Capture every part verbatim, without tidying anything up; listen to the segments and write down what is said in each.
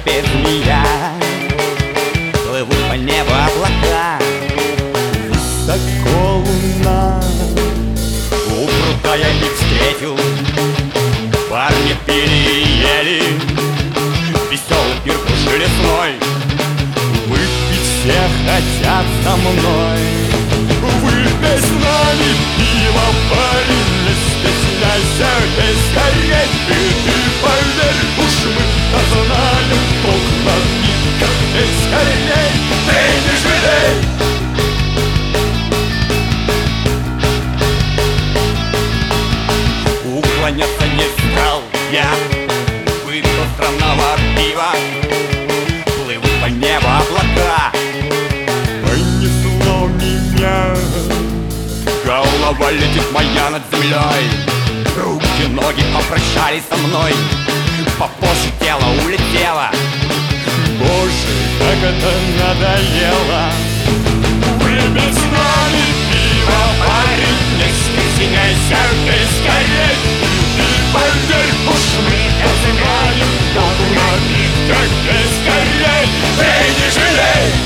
без меня. Плывут по небу облака, высоко луна. У пруда я их встретил, парни пили и ели, веселый пир кружили лесной. Выпить все хотят со мной. Выпей с нами пиво, парень, не стесняйся, пей скорей. И ты поверь, уж мы-то знаем толк в напитках. Пей скорей, ты не жалей. Уклоняться не стал я, выпил странного пива. Плывут по небу облака, понесло меня. Голова летит моя над землей, руки, ноги попрощались со мной. По почве тело улетело. Боже, как это надоело. Выпей с нами пиво, парень, не стесняйся, пей скорей. И поверь, уж мы-то знаем толк в напитках. Пей скорей, ты не жалей.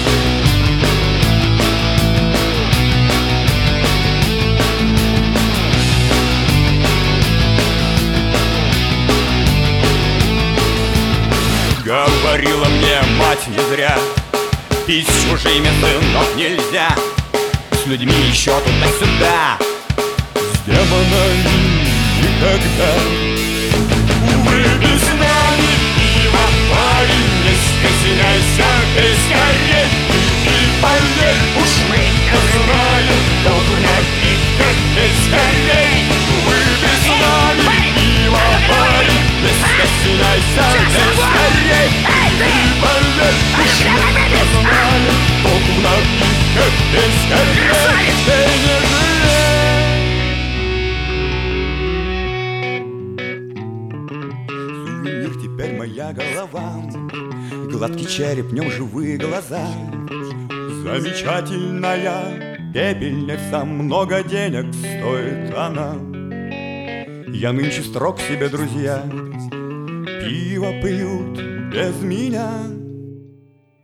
Говорила мне мать не зря, пить с чужими сынов нельзя, с людьми еще туда-сюда, с демонами никогда. Выпей с нами пиво, парень, не стесняйся, пей скорей. И поверь, уж мы-то знаем толк в напитках. Пей скорей. Выпей с нами пиво, парень, не стесняйся, пей скорей. И поверь, уж мы-то знаем толк в напитках. Пей скорей, ты не жалей. Сувенир теперь моя голова, гладкий череп, в нем живые глаза. Замечательная пепельница, много денег стоит она. Я нынче строг себе, друзья, пиво пьют без меня.